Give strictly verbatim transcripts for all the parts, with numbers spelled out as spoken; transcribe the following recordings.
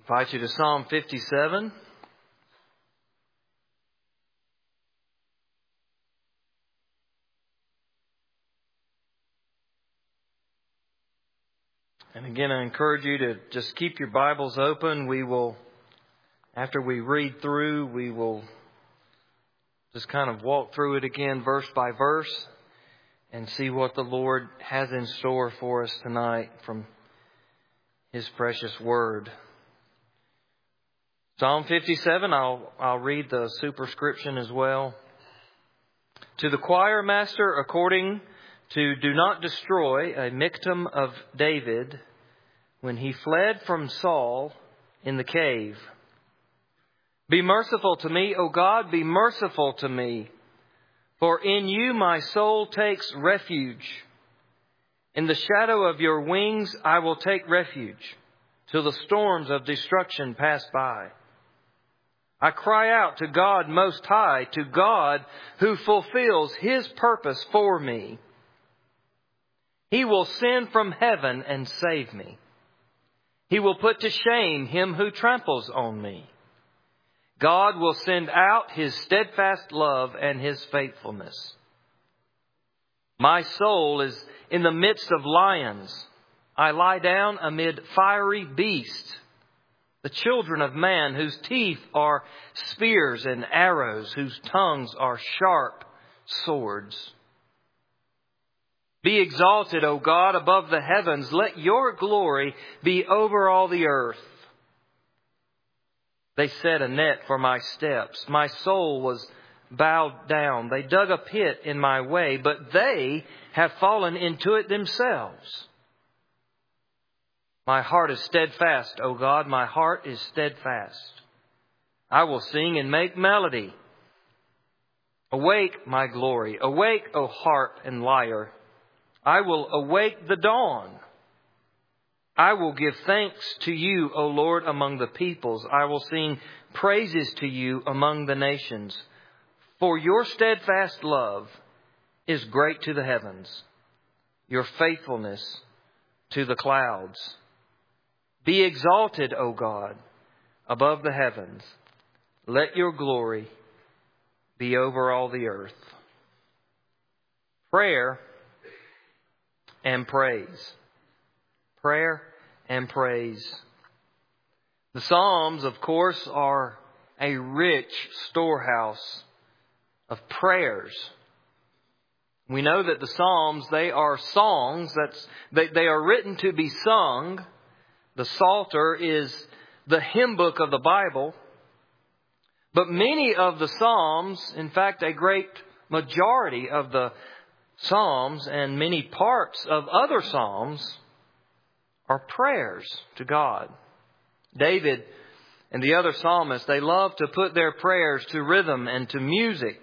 Invite you to Psalm fifty-seven. And again, I encourage you to just keep your Bibles open. We will, after we read through, we will just kind of walk through it again verse by verse and see what the Lord has in store for us tonight from His precious Word. Psalm fifty-seven, I'll, I'll read the superscription as well. To the choir master, according to Do Not Destroy, a Michtam of David, when he fled from Saul in the cave. Be merciful to me, O God, be merciful to me. For in you my soul takes refuge. In the shadow of your wings I will take refuge, till the storms of destruction pass by. I cry out to God Most High, to God who fulfills His purpose for me. He will send from heaven and save me. He will put to shame him who tramples on me. God will send out His steadfast love and His faithfulness. My soul is in the midst of lions. I lie down amid fiery beasts, the children of man, whose teeth are spears and arrows, whose tongues are sharp swords. Be exalted, O God, above the heavens. Let your glory be over all the earth. They set a net for my steps. My soul was bowed down. They dug a pit in my way, but they have fallen into it themselves. My heart is steadfast, O God, my heart is steadfast. I will sing and make melody. Awake, my glory. Awake, O harp and lyre. I will awake the dawn. I will give thanks to you, O Lord, among the peoples. I will sing praises to you among the nations. For your steadfast love is great to the heavens, your faithfulness to the clouds. Be exalted, O God, above the heavens. Let your glory be over all the earth. Prayer and praise. Prayer and praise. The Psalms, of course, are a rich storehouse of prayers. We know that the Psalms, they are songs. That's they, they are written to be sung. The Psalter is the hymn book of the Bible. But many of the Psalms, in fact, a great majority of the Psalms and many parts of other Psalms are prayers to God. David and the other psalmists, they love to put their prayers to rhythm and to music,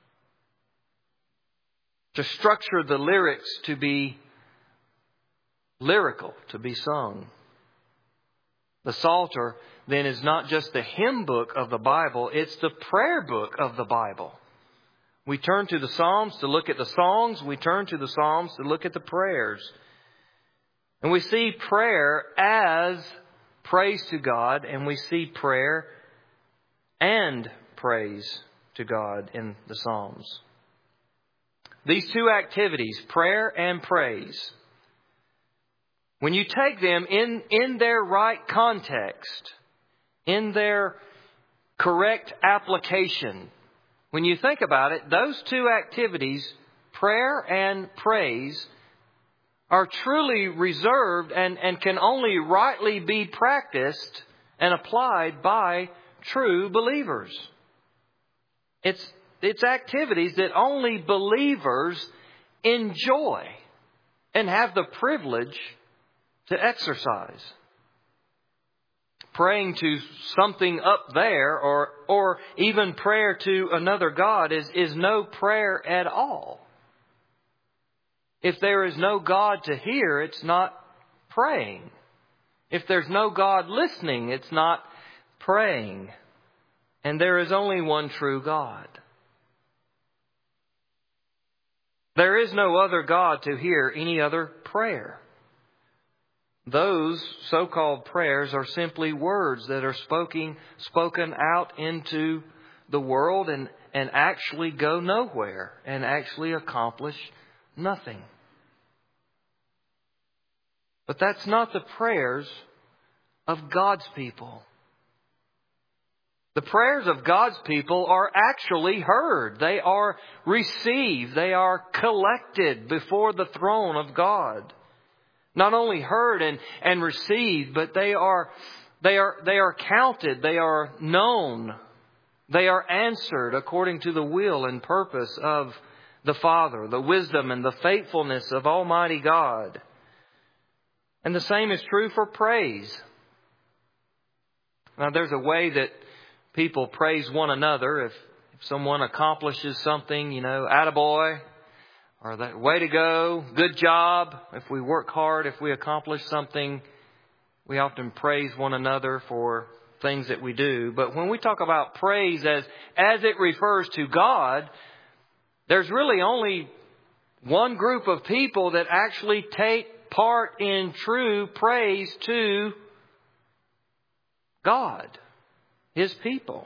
to structure the lyrics to be lyrical, to be sung. The Psalter, then, is not just the hymn book of the Bible, it's the prayer book of the Bible. We turn to the Psalms to look at the songs. We turn to the Psalms to look at the prayers. And we see prayer as praise to God, and we see prayer and praise to God in the Psalms. These two activities, prayer and praise, when you take them in, in their right context, in their correct application, when you think about it, those two activities, prayer and praise, are truly reserved and, and can only rightly be practiced and applied by true believers. It's, it's activities that only believers enjoy and have the privilege to exercise. Praying to something up there or, or even prayer to another God is, is no prayer at all. If there is no God to hear, it's not praying. If there's no God listening, it's not praying. And there is only one true God. There is no other God to hear any other prayer. those so-called prayers are simply words that are spoken, spoken out into the world and, and actually go nowhere and actually accomplish nothing. But that's not the prayers of God's people. The prayers of God's people are actually heard. They are received. They are collected before the throne of God. Not only heard and, and received, but they are, they are, they are counted. They are known. They are answered according to the will and purpose of the Father, the wisdom and the faithfulness of Almighty God. And the same is true for praise. Now, there's a way that people praise one another. If, if someone accomplishes something, you know, attaboy, or that way to go, good job. If we work hard, if we accomplish something, we often praise one another for things that we do. But when we talk about praise as, as it refers to God, there's really only one group of people that actually take part in true praise to God, His people.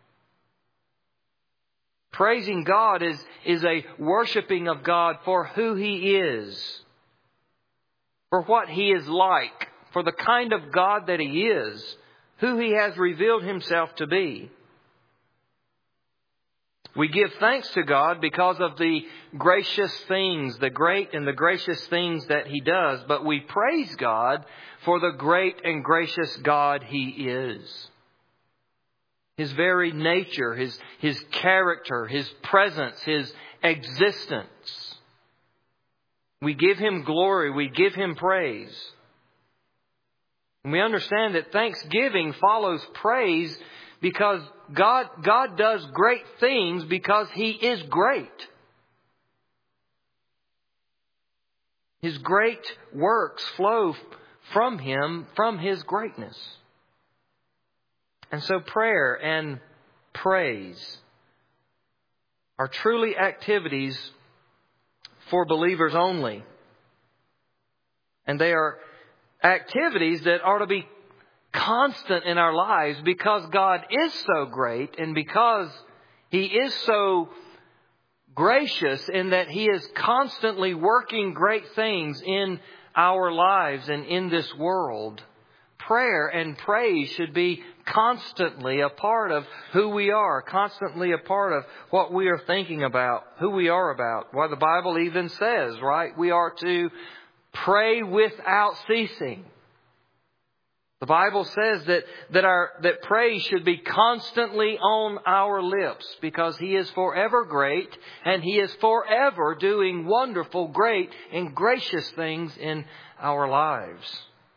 Praising God is, is a worshiping of God for who He is, for what He is like, for the kind of God that He is, who He has revealed Himself to be. We give thanks to God because of the gracious things, the great and the gracious things that He does, but we praise God for the great and gracious God He is. His very nature, His, His character, His presence, His existence. We give Him glory. We give Him praise. And we understand that thanksgiving follows praise because God, God does great things because He is great. His great works flow from Him, from His greatness. And so prayer and praise are truly activities for believers only. And they are activities that are to be constant in our lives because God is so great and because He is so gracious in that He is constantly working great things in our lives and in this world. Prayer and praise should be constantly a part of who we are, constantly a part of what we are thinking about, who we are about. Why the Bible even says, right, we are to pray without ceasing. The Bible says that, that our, that praise should be constantly on our lips because He is forever great and He is forever doing wonderful, great, and gracious things in our lives.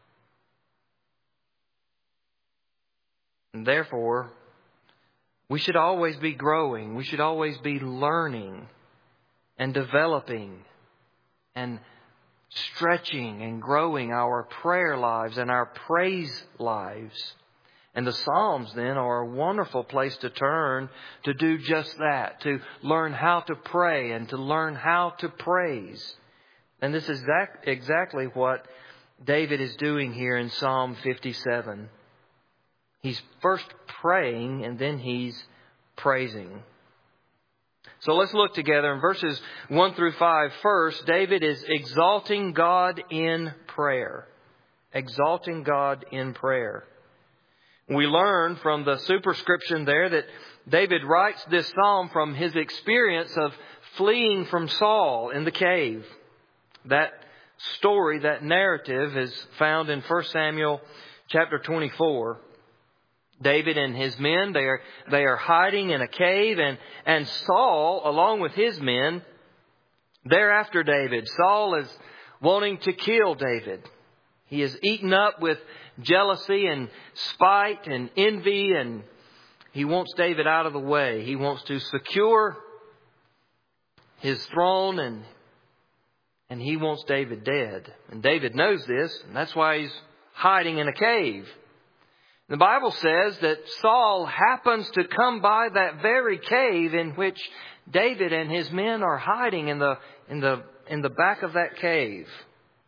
And therefore, we should always be growing. We should always be learning and developing and stretching and growing our prayer lives and our praise lives. And the Psalms then are a wonderful place to turn to do just that, to learn how to pray and to learn how to praise. And this is exact, exactly what David is doing here in Psalm fifty-seven. He's first praying and then he's praising. So let's look together in verses one through five. First, David is exalting God in prayer. Exalting God in prayer. We learn from the superscription there that David writes this psalm from his experience of fleeing from Saul in the cave. That story, that narrative is found in First Samuel chapter twenty-four. David and his men, they are, they are hiding in a cave, and, and Saul, along with his men, they're after David. Saul is wanting to kill David. He is eaten up with jealousy and spite and envy, and he wants David out of the way. He wants to secure his throne, and, and he wants David dead. And David knows this, and that's why he's hiding in a cave. The Bible says that Saul happens to come by that very cave in which David and his men are hiding in the, in the, in the back of that cave.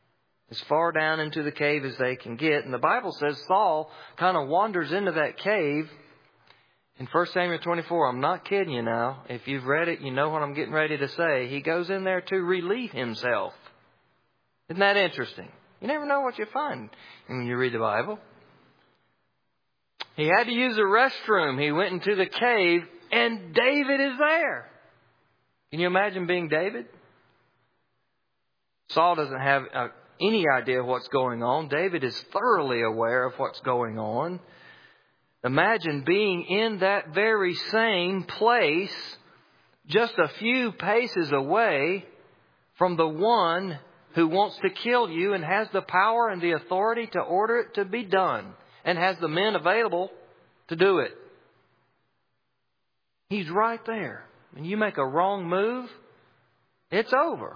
as far down into the cave as they can get. And the Bible says Saul kind of wanders into that cave in First Samuel twenty-four. I'm not kidding you now. If you've read it, you know what I'm getting ready to say. He goes in there to relieve himself. Isn't that interesting? You never know what you find when you read the Bible. He had to use the restroom. He went into the cave, and David is there. Can you imagine being David? Saul doesn't have uh, any idea what's going on. David is thoroughly aware of what's going on. Imagine being in that very same place, just a few paces away from the one who wants to kill you and has the power and the authority to order it to be done and has the men available to do it. He's right there. And you make a wrong move, it's over.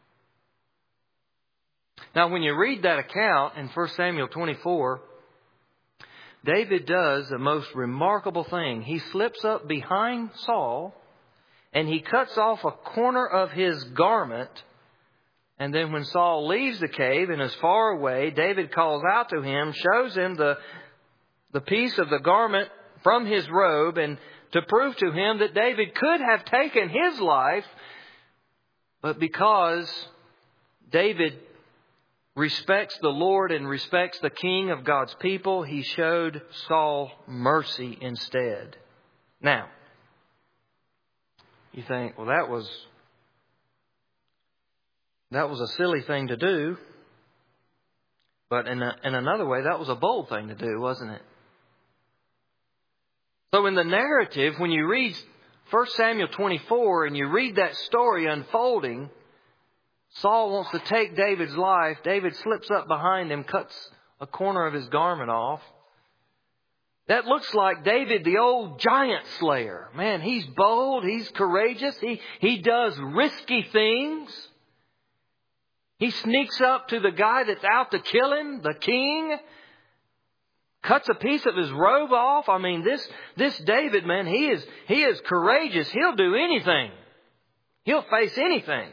Now, when you read that account in First Samuel twenty-four, David does the most remarkable thing. He slips up behind Saul and he cuts off a corner of his garment. And then when Saul leaves the cave and is far away, David calls out to him, shows him the, the piece of the garment from his robe, and to prove to him that David could have taken his life, but because David respects the Lord and respects the King of God's people, he showed Saul mercy instead. Now, you think, well, that was that was a silly thing to do. But in, a, in another way, that was a bold thing to do, wasn't it? So in the narrative, when you read First Samuel twenty-four and you read that story unfolding, Saul wants to take David's life. David slips up behind him, cuts a corner of his garment off. That looks like David, the old giant slayer. Man, he's bold. He's courageous. He, he does risky things. He sneaks up to the guy that's out to kill him, the king. Cuts a piece of his robe off. I mean, this, this David, man, he is, he is courageous. He'll do anything. He'll face anything.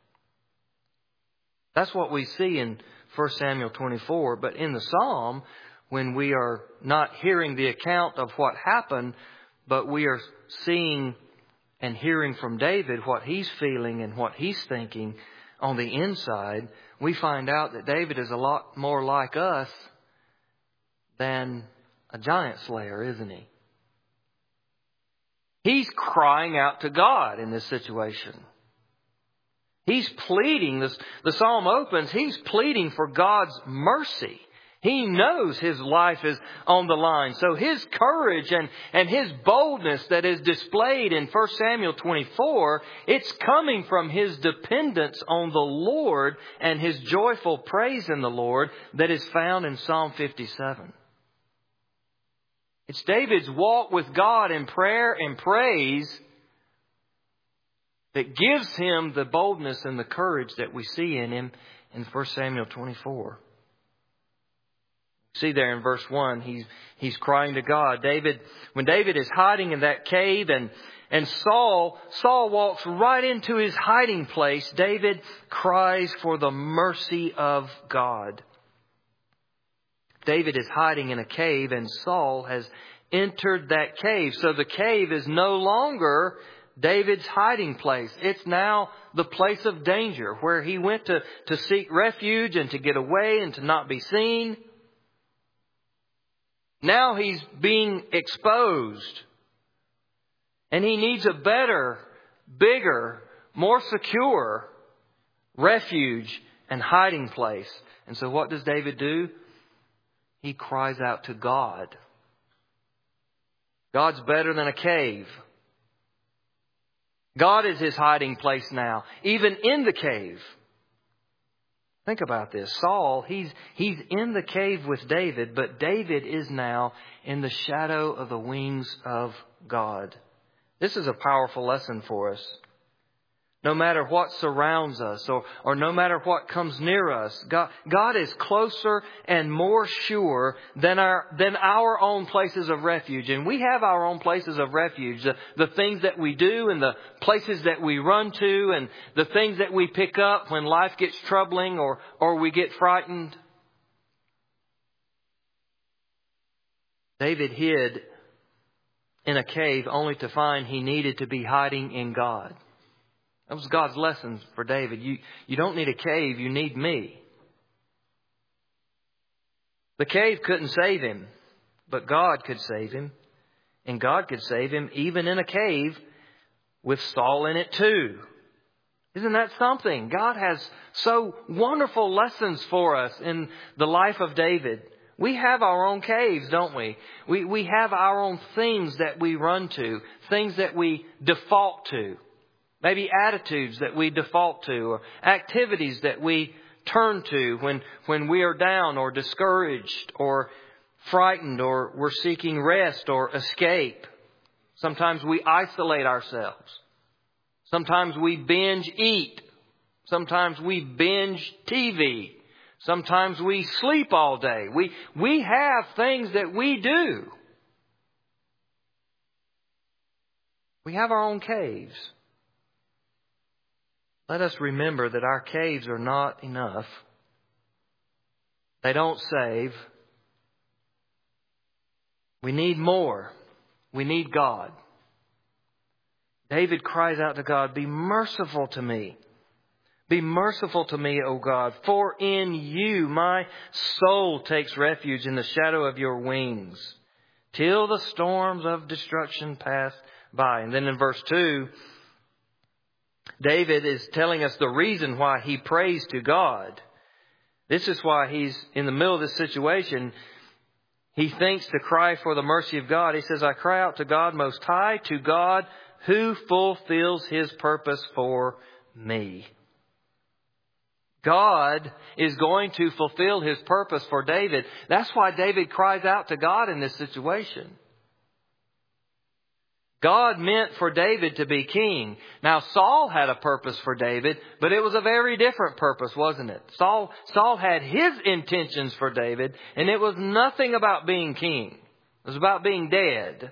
That's what we see in First Samuel twenty-four. But in the Psalm, when we are not hearing the account of what happened, but we are seeing and hearing from David what he's feeling and what he's thinking on the inside, we find out that David is a lot more like us than a giant slayer, isn't he? He's crying out to God in this situation. He's pleading, this, the psalm opens, he's pleading for God's mercy. He knows his life is on the line. So his courage and, and his boldness that is displayed in First Samuel twenty-four, it's coming from his dependence on the Lord and his joyful praise in the Lord that is found in Psalm fifty-seven. It's David's walk with God in prayer and praise that gives him the boldness and the courage that we see in him in First Samuel twenty-four. See there in verse one, he's, he's crying to God. David, when David is hiding in that cave and, and Saul, Saul walks right into his hiding place, David cries for the mercy of God. David is hiding in a cave and Saul has entered that cave. So the cave is no longer David's hiding place. It's now the place of danger where he went to, to seek refuge and to get away and to not be seen. Now he's being exposed. And he needs a better, bigger, more secure refuge and hiding place. And so what does David do? He cries out to God. God's better than a cave. God is his hiding place now, even in the cave. Think about this. Saul, he's, he's in the cave with David, but David is now in the shadow of the wings of God. This is a powerful lesson for us. no matter what surrounds us or, or no matter what comes near us. God, God is closer and more sure than our, than our own places of refuge. And we have our own places of refuge. The, the things that we do and the places that we run to and the things that we pick up when life gets troubling or, or we get frightened. David hid in a cave only to find he needed to be hiding in God. That was God's lesson for David. You, you don't need a cave, you need me. The cave couldn't save him, but God could save him. And God could save him even in a cave with Saul in it too. Isn't that something? God has so wonderful lessons for us in the life of David. We have our own caves, don't we? We, we have our own things that we run to, things that we default to. Maybe attitudes that we default to or activities that we turn to when, when we are down or discouraged or frightened or we're seeking rest or escape. Sometimes we isolate ourselves. Sometimes we binge eat. Sometimes we binge T V. Sometimes we sleep all day. We, we have things that we do. We have our own caves. Let us remember that our caves are not enough. They don't save. We need more. We need God. David cries out to God, "Be merciful to me. Be merciful to me, O God, for in you my soul takes refuge in the shadow of your wings, till the storms of destruction pass by." And then in verse two, David is telling us the reason why he prays to God. This is why he's in the middle of this situation. He thinks to cry for the mercy of God. He says, "I cry out to God Most High, to God who fulfills His purpose for me." God is going to fulfill His purpose for David. That's why David cries out to God in this situation. God meant for David to be king. Now, Saul had a purpose for David, but it was a very different purpose, wasn't it? Saul, Saul had his intentions for David, and it was nothing about being king. It was about being dead.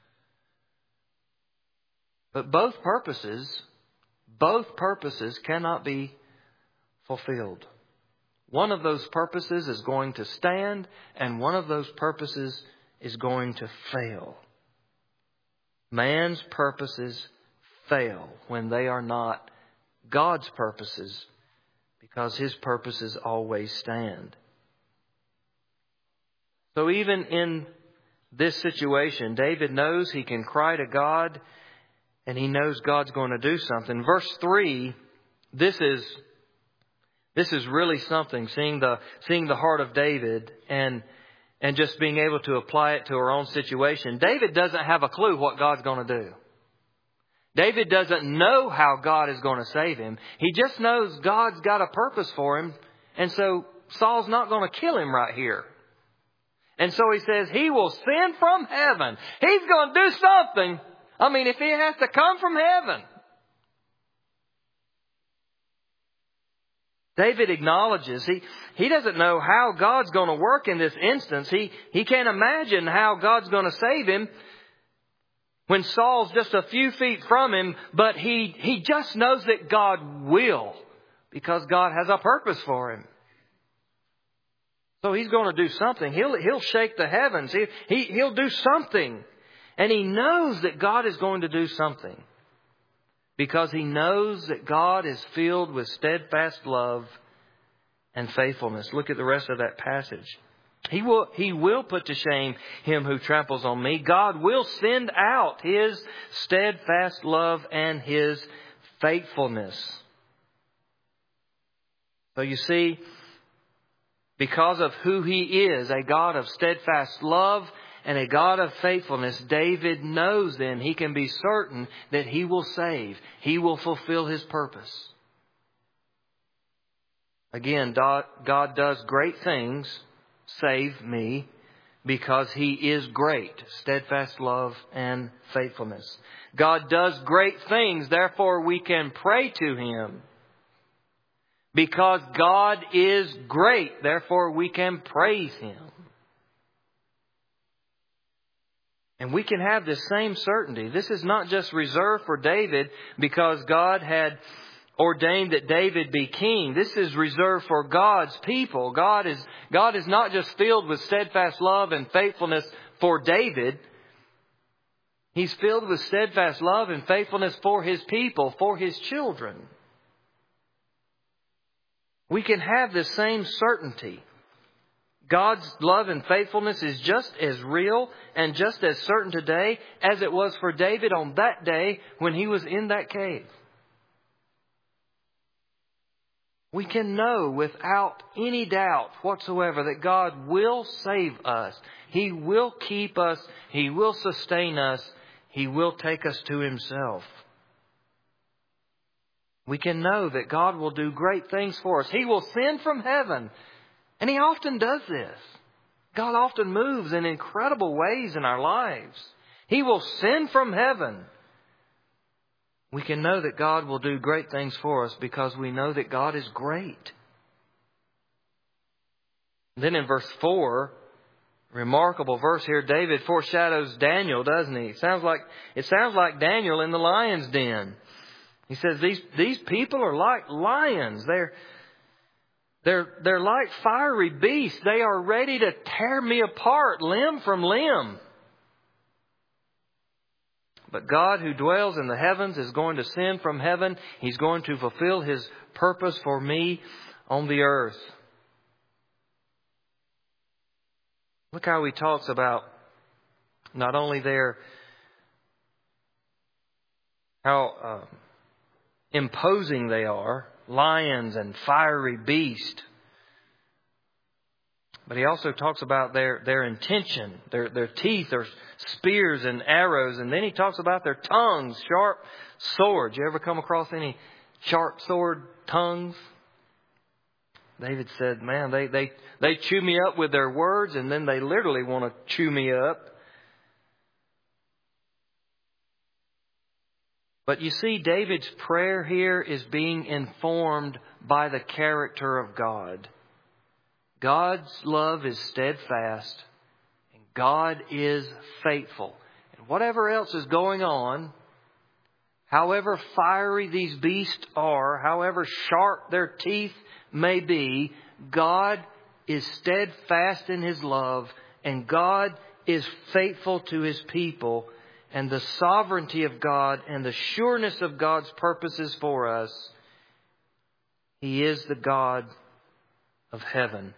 But both purposes, both purposes cannot be fulfilled. One of those purposes is going to stand, and one of those purposes is going to fail. Man's purposes fail when they are not God's purposes, because His purposes always stand. So even in this situation, David knows he can cry to God, and he knows God's going to do something. Verse three, this is this is really something, seeing the seeing the heart of David and And just being able to apply it to our own situation. David doesn't have a clue what God's going to do. David doesn't know how God is going to save him. He just knows God's got a purpose for him. And so Saul's not going to kill him right here. And so he says He will send from heaven. He's going to do something. I mean, if He has to come from heaven. David acknowledges he, he doesn't know how God's going to work in this instance. He, he can't imagine how God's going to save him when Saul's just a few feet from him. But he, he just knows that God will, because God has a purpose for him. So he's going to do something. He'll, he'll shake the heavens. He, he, he'll do something. And he knows that God is going to do something, because he knows that God is filled with steadfast love and faithfulness. Look at the rest of that passage. He will, he will put to shame him who tramples on me. God will send out His steadfast love and His faithfulness. So you see, because of who He is, a God of steadfast love and a God of faithfulness, David knows then he can be certain that He will save. He will fulfill His purpose. Again, God does great things, save me, because He is great, steadfast love and faithfulness. God does great things, therefore we can pray to Him. Because God is great, therefore we can praise Him. And we can have this same certainty. This is not just reserved for David because God had ordained that David be king. This is reserved for God's people. God is, God is not just filled with steadfast love and faithfulness for David. He's filled with steadfast love and faithfulness for His people, for His children. We can have this same certainty. God's love and faithfulness is just as real and just as certain today as it was for David on that day when he was in that cave. We can know without any doubt whatsoever that God will save us. He will keep us. He will sustain us. He will take us to Himself. We can know that God will do great things for us. He will send from heaven. And He often does this. God often moves in incredible ways in our lives. He will send from heaven. We can know that God will do great things for us because we know that God is great. Then in verse four, remarkable verse here, David foreshadows Daniel, doesn't he? It sounds like, it sounds like Daniel in the lion's den. He says these, these people are like lions. They're, they're, they're like fiery beasts. They are ready to tear me apart limb from limb. But God who dwells in the heavens is going to send from heaven. He's going to fulfill His purpose for me on the earth. Look how He talks about not only their, how uh, imposing they are, lions and fiery beast. But He also talks about their, their intention. Their, their teeth are spears and arrows. And then He talks about their tongues, sharp swords. You ever come across any sharp sword tongues? David said, man, they, they, they chew me up with their words, and then they literally want to chew me up. But you see, David's prayer here is being informed by the character of God. God's love is steadfast, and God is faithful. And whatever else is going on, however fiery these beasts are, however sharp their teeth may be, God is steadfast in His love, and God is faithful to His people. And the sovereignty of God and the sureness of God's purposes for us, He is the God of heaven.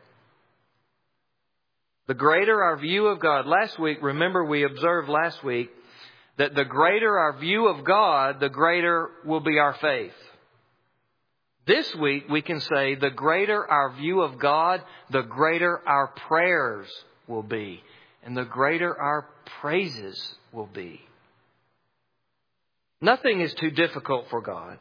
The greater our view of God. Last week, remember we observed last week that the greater our view of God, the greater will be our faith. This week we can say the greater our view of God, the greater our prayers will be. And the greater our praises will be. Nothing is too difficult for God.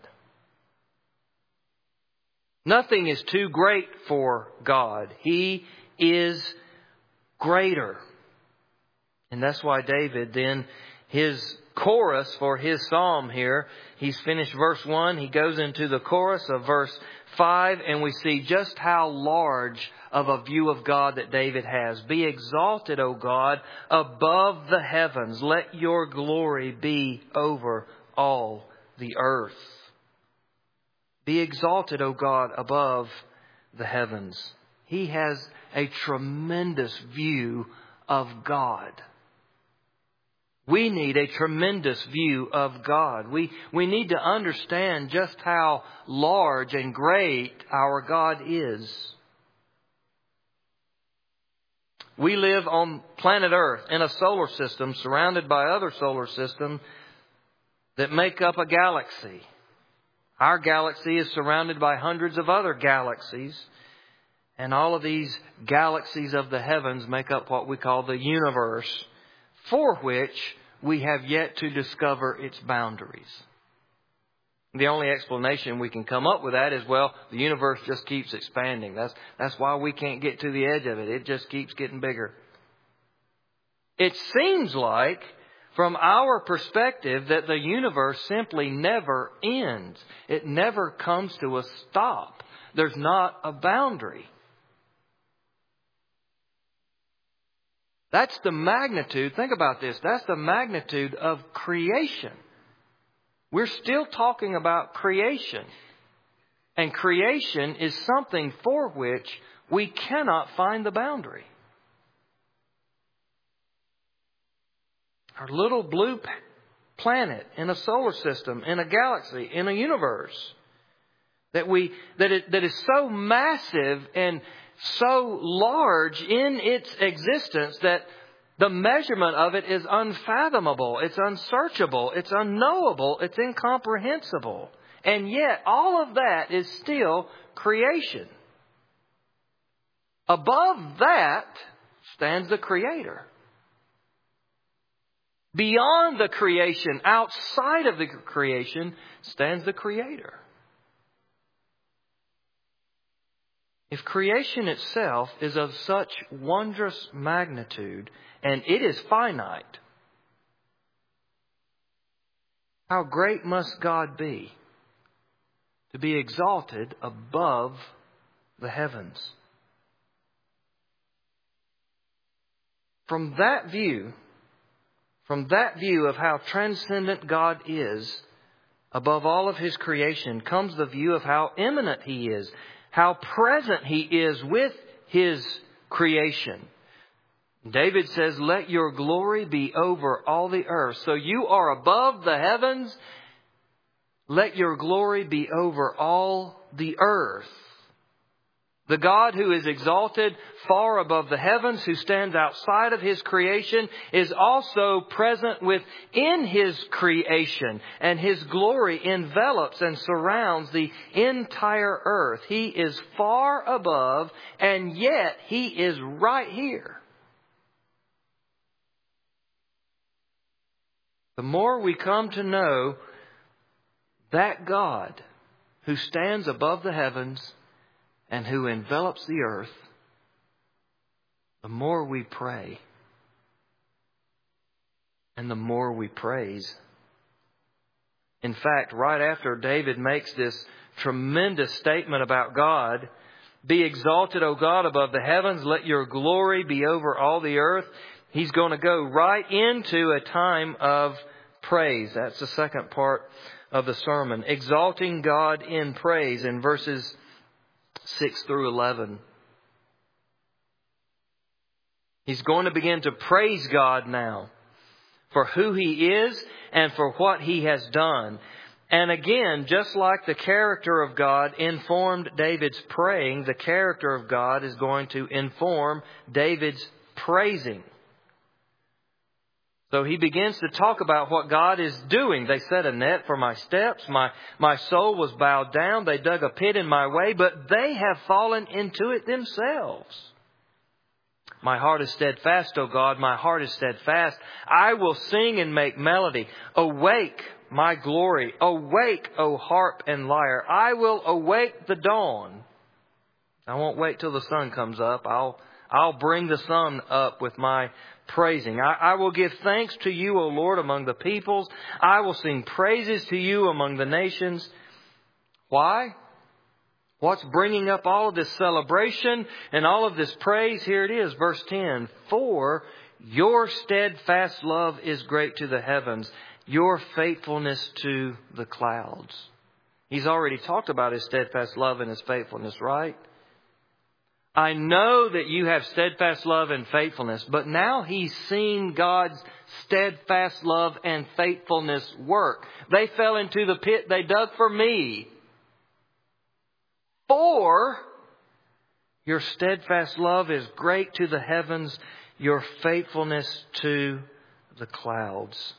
Nothing is too great for God. He is greater. And that's why David then, his chorus for his psalm here, he's finished verse one. He goes into the chorus of verse five, and we see just how large of a view of God that David has. Be exalted, O God, above the heavens. Let your glory be over all the earth. Be exalted, O God, above the heavens. He has a tremendous view of God. We need a tremendous view of God. We, we need to understand just how large and great our God is. We live on planet Earth in a solar system surrounded by other solar systems that make up a galaxy. Our galaxy is surrounded by hundreds of other galaxies. And all of these galaxies of the heavens make up what we call the universe, for which we have yet to discover its boundaries. The only explanation we can come up with that is, well, the universe just keeps expanding. That's, that's why we can't get to the edge of it. It just keeps getting bigger. It seems like, from our perspective, that the universe simply never ends. It never comes to a stop. There's not a boundary. That's the magnitude. Think about this. That's the magnitude of creation. We're still talking about creation. And creation is something for which we cannot find the boundary. Our little blue planet in a solar system, in a galaxy, in a universe that we that it, that is so massive and so large in its existence that the measurement of it is unfathomable, it's unsearchable, it's unknowable, it's incomprehensible. And yet all of that is still creation. Above that stands the Creator. Beyond the creation, outside of the creation, stands the Creator. If creation itself is of such wondrous magnitude, and it is finite, how great must God be to be exalted above the heavens? From that view, From that view of how transcendent God is above all of His creation comes the view of how immanent He is, how present He is with His creation. David says, let your glory be over all the earth. So you are above the heavens. Let your glory be over all the earth. The God who is exalted far above the heavens, who stands outside of His creation, is also present within His creation. And His glory envelops and surrounds the entire earth. He is far above, and yet He is right here. The more we come to know that God who stands above the heavens and who envelops the earth, the more we pray and the more we praise. In fact, right after David makes this tremendous statement about God, be exalted, O God, above the heavens, let your glory be over all the earth, he's going to go right into a time of praise. That's the second part of the sermon. Exalting God in praise in verses six through eleven. He's going to begin to praise God now for who He is and for what He has done. And again, just like the character of God informed David's praying, the character of God is going to inform David's praising. So he begins to talk about what God is doing. They set a net for my steps. My, my soul was bowed down. They dug a pit in my way, but they have fallen into it themselves. My heart is steadfast, O God. My heart is steadfast. I will sing and make melody. Awake, my glory. Awake, O harp and lyre. I will awake the dawn. I won't wait till the sun comes up. I'll, I'll bring the sun up with my praising. I, I will give thanks to you, O Lord, among the peoples. I will sing praises to you among the nations. Why? What's bringing up all of this celebration and all of this praise? Here it is, verse ten. For your steadfast love is great to the heavens, your faithfulness to the clouds. He's already talked about His steadfast love and His faithfulness, right? I know that you have steadfast love and faithfulness, but now he's seen God's steadfast love and faithfulness work. They fell into the pit they dug for me. For your steadfast love is great to the heavens, your faithfulness to the clouds.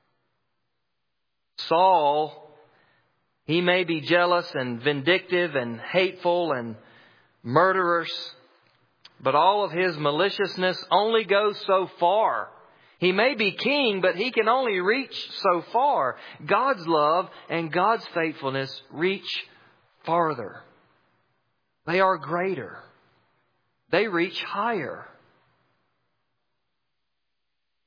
Saul, he may be jealous and vindictive and hateful and murderers, but all of his maliciousness only goes so far. He may be king, but he can only reach so far. God's love and God's faithfulness reach farther. They are greater. They reach higher.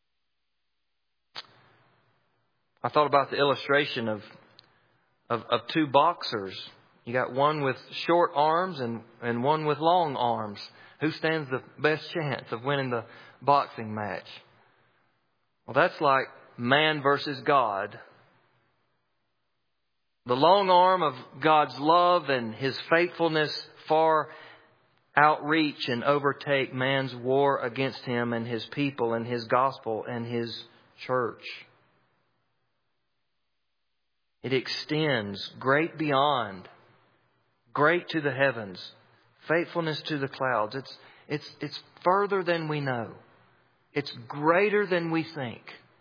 I thought about the illustration of, of, of two boxers. You got one with short arms and, and one with long arms. Who stands the best chance of winning the boxing match? Well, that's like man versus God. The long arm of God's love and His faithfulness far outreach and overtake man's war against Him and His people and His gospel and His church. It extends great beyond, great to the heavens, faithfulness to the clouds. It's, it's, it's further than we know. It's greater than we think.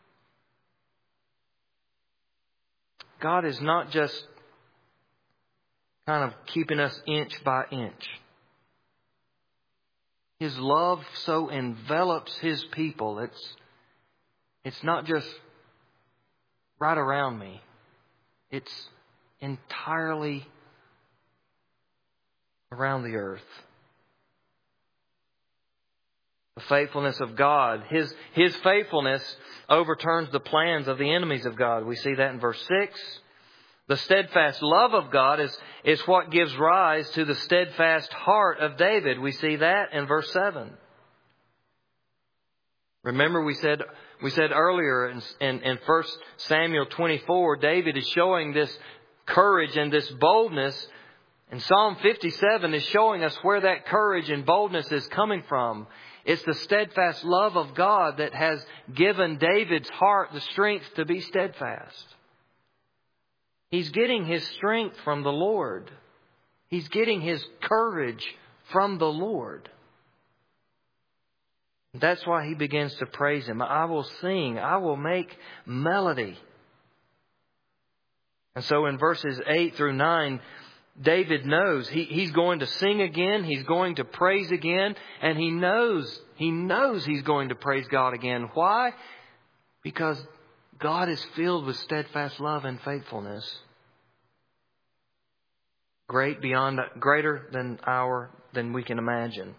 God is not just kind of keeping us inch by inch. His love so envelops His people. It's, it's not just right around me. It's entirely around the earth. The faithfulness of God. His, His faithfulness overturns the plans of the enemies of God. We see that in verse six. The steadfast love of God is, is what gives rise to the steadfast heart of David. We see that in verse seven. Remember we said we said earlier in, in, in First Samuel twenty-four, David is showing this courage and this boldness. And Psalm fifty-seven is showing us where that courage and boldness is coming from. It's the steadfast love of God that has given David's heart the strength to be steadfast. He's getting his strength from the Lord. He's getting his courage from the Lord. That's why he begins to praise Him. I will sing. I will make melody. And so in verses eight through nine, David knows he, he's going to sing again. He's going to praise again. And he knows, he knows he's going to praise God again. Why? Because God is filled with steadfast love and faithfulness. Great beyond, greater than our, than we can imagine.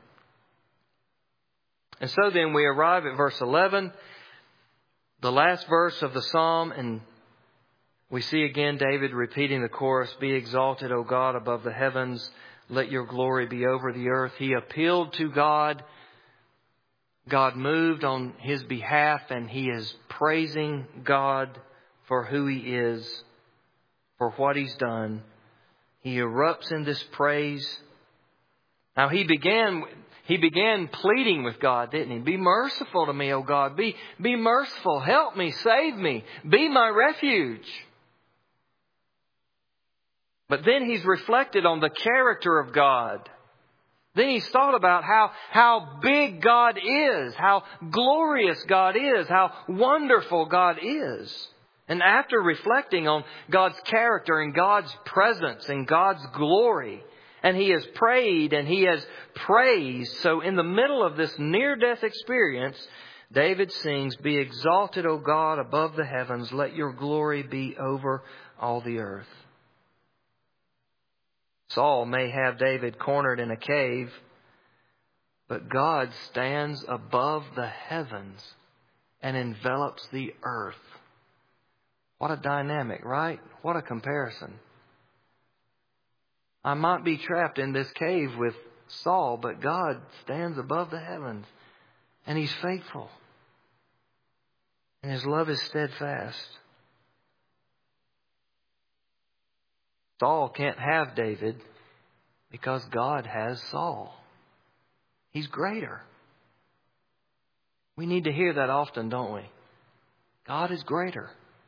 And so then we arrive at verse eleven, the last verse of the psalm, and we see again David repeating the chorus, "Be exalted, O God, above the heavens. Let your glory be over the earth." He appealed to God. God moved on his behalf, and he is praising God for who He is, for what He's done. He erupts in this praise. Now he began... He began pleading with God, didn't he? Be merciful to me, O God. Be, be merciful. Help me. Save me. Be my refuge. But then he's reflected on the character of God. Then he's thought about how, how big God is, how glorious God is, how wonderful God is. And after reflecting on God's character and God's presence and God's glory, and he has prayed and he has praised. So in the middle of this near-death experience, David sings, "Be exalted, O God, above the heavens. Let your glory be over all the earth." Saul may have David cornered in a cave, but God stands above the heavens and envelops the earth. What a dynamic, right? What a comparison. I might be trapped in this cave with Saul, but God stands above the heavens. And He's faithful. And His love is steadfast. Saul can't have David because God has Saul. He's greater. We need to hear that often, don't we? God is greater.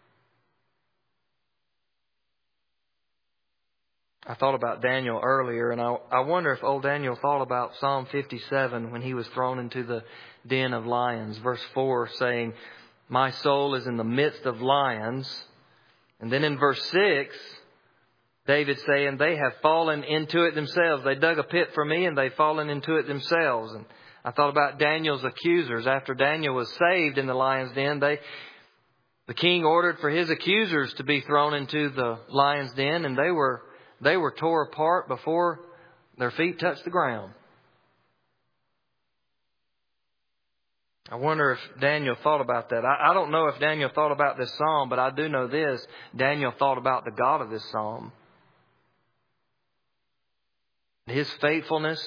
I thought about Daniel earlier, and I, I wonder if old Daniel thought about Psalm fifty-seven when he was thrown into the den of lions. Verse four saying, "My soul is in the midst of lions." And then in verse six, David saying, "They have fallen into it themselves. They dug a pit for me and they've fallen into it themselves." And I thought about Daniel's accusers. After Daniel was saved in the lion's den, they, the king ordered for his accusers to be thrown into the lion's den, and they were They were tore apart before their feet touched the ground. I wonder if Daniel thought about that. I, I don't know if Daniel thought about this psalm, but I do know this. Daniel thought about the God of this psalm. His faithfulness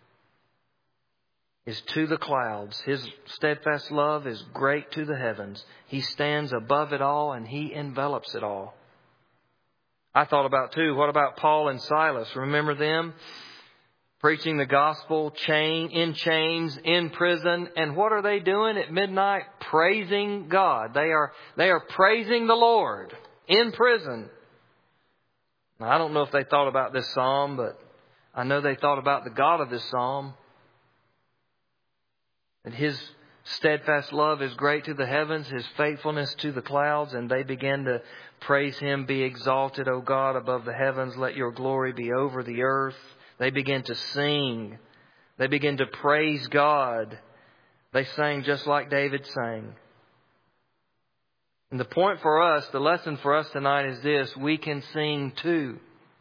is to the clouds. His steadfast love is great to the heavens. He stands above it all and He envelops it all. I thought about too, what about Paul and Silas? Remember them? Preaching the gospel, chain, in chains, in prison. And what are they doing at midnight? Praising God. They are, they are praising the Lord in prison. Now, I don't know if they thought about this psalm, but I know they thought about the God of this psalm. And His steadfast love is great to the heavens, His faithfulness to the clouds. And they began to praise Him. Be exalted, O God, above the heavens. Let your glory be over the earth. They began to sing. They began to praise God. They sang just like David sang. And the point for us, the lesson for us tonight is this: we can sing too.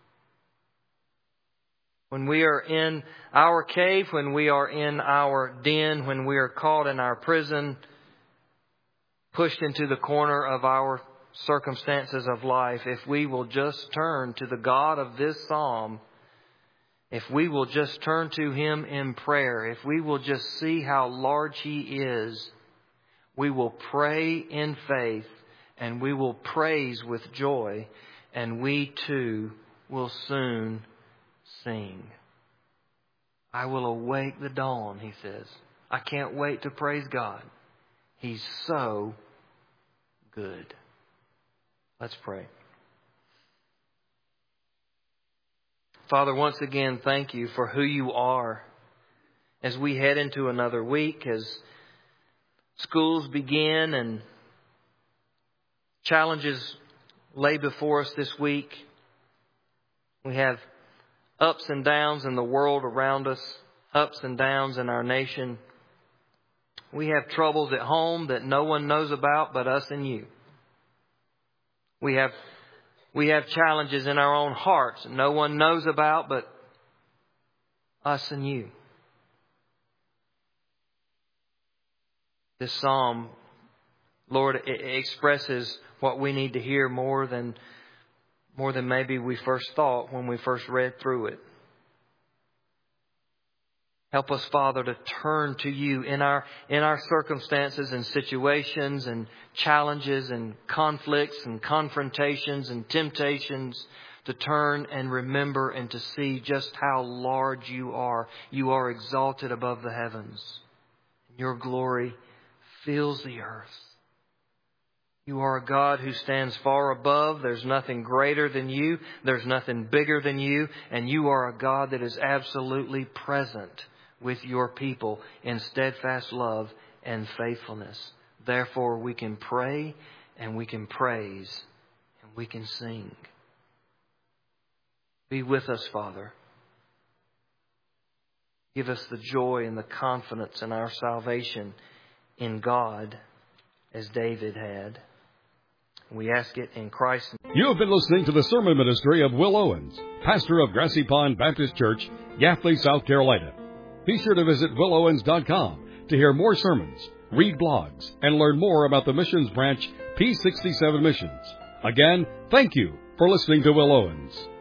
When we are in our cave, when we are in our den, when we are caught in our prison, pushed into the corner of our circumstances of life, if we will just turn to the God of this psalm, if we will just turn to Him in prayer, if we will just see how large He is, we will pray in faith and we will praise with joy, and we too will soon sing. I will awake the dawn, he says. I can't wait to praise God. He's so good. Let's pray. Father, once again, thank You for who You are. As we head into another week, as schools begin and challenges lay before us this week, we have ups and downs in the world around us, ups and downs in our nation. We have troubles at home that no one knows about but us and You. We have We have challenges in our own hearts that no one knows about but us and You. This psalm, Lord, it expresses what we need to hear more than, more than maybe we first thought when we first read through it. Help us, Father, to turn to You in our in our circumstances and situations and challenges and conflicts and confrontations and temptations, to turn and remember and to see just how large You are. You are exalted above the heavens. Your glory fills the earth. You are a God who stands far above. There's nothing greater than You. There's nothing bigger than You. And You are a God that is absolutely present with Your people in steadfast love and faithfulness. Therefore, we can pray and we can praise and we can sing. Be with us, Father. Give us the joy and the confidence in our salvation in God as David had. We ask it in Christ's name. You have been listening to the sermon ministry of Will Owens, pastor of Grassy Pond Baptist Church, Gaffney, South Carolina. Be sure to visit will owens dot com to hear more sermons, read blogs, and learn more about the missions branch P sixty-seven Missions. Again, thank you for listening to Will Owens.